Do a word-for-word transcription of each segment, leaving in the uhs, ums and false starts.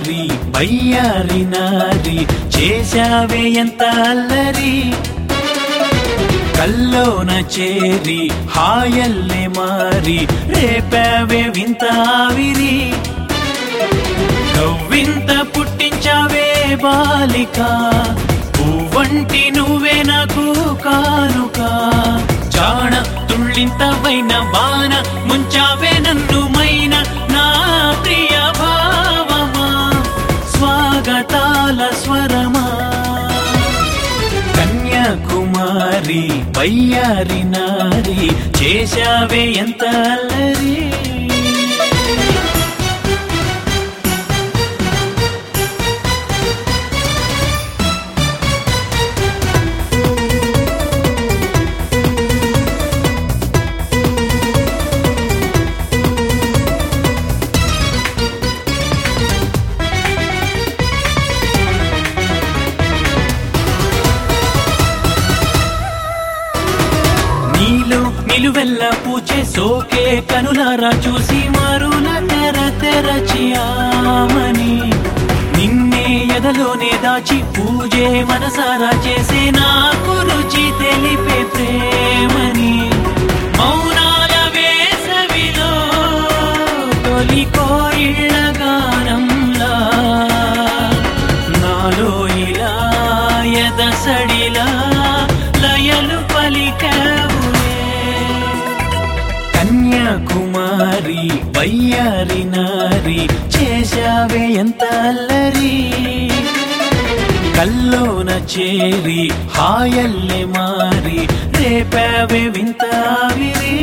కుమారి వయ్యారి నారి చేశావే ఎంత అల్లరి కల్లోన చేరి హాయల్లే మారి రేపావే వింత ఆవిరి నవ్వింత పుట్టించావే బాలిక పువ్వంటి నువ్వే నాకు కానుక చాణ తుళ్ళింతవైన బాణ ముంచావే నన్ను మైన నా ప్రియ భావమా స్వాగతాల స్వరమా కన్యాకుమారి వయ్యారి నారి చేశావే ఎంత అల్లరి నిలువెల్ల పూచే సోకే కనులారా చూసి మరుల తెర తెరచి ఆమని నిన్నే ఎదలోనే దాచి పూజే మనసారా చేసే నాకు రుచి తెలిపే ప్రేమని మౌనాల వేసవిలో తొలి కోయిళ్ళ గానంలా నాలో ఇలా ఎదసడిలా లయలు పలికావు కన్యాకుమారి వయ్యారి నారి చేశావే ఎంత అల్లరి కల్లోన చేరి హాయల్లే మారి రేపావే వింత ఆవిరి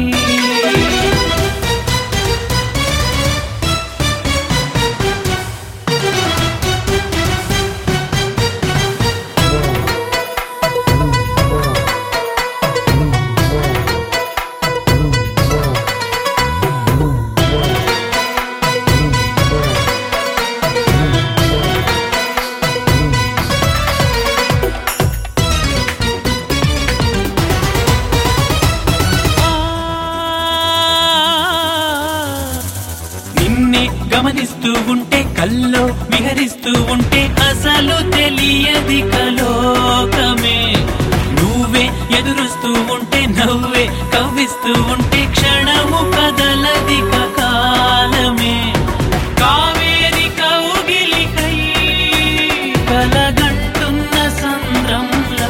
గమనిస్తూ ఉంటే కల్లో విహరిస్తూ ఉంటే అసలు తెలియది కలోకమే నువ్వే ఎదురుస్తూ ఉంటే నవ్వే కవ్విస్తూ ఉంటే క్షణము కదలది కాలమే కావేరి కౌగిలికై కలగంటున్న సంద్రంలా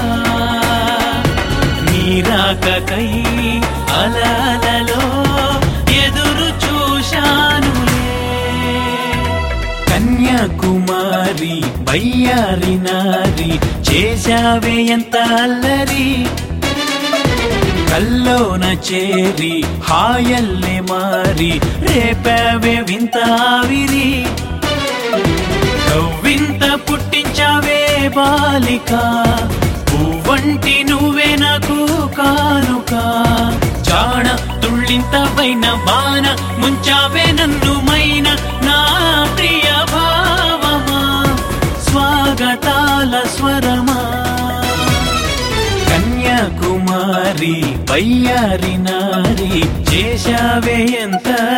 నీరాకకై అలలలో ఎదురు చూశాను కన్యాకుమారి వయ్యారి నారి చేశావే ఎంత అల్లరి కల్లోన చేరి హాయల్లే మారి రేపావే వింత ఆవిరి నవ్వింత పుట్టించావే బాలిక పువ్వంటి నువ్వే నాకు కానుక చాణ తుళ్ళింతవైన బాణ ముంచావే నన్ను మైన నా ప్రియ భావమా స్వాగతాల స్వరమా కన్యాకుమారి వయ్యారి నారి చేశావే ఎంత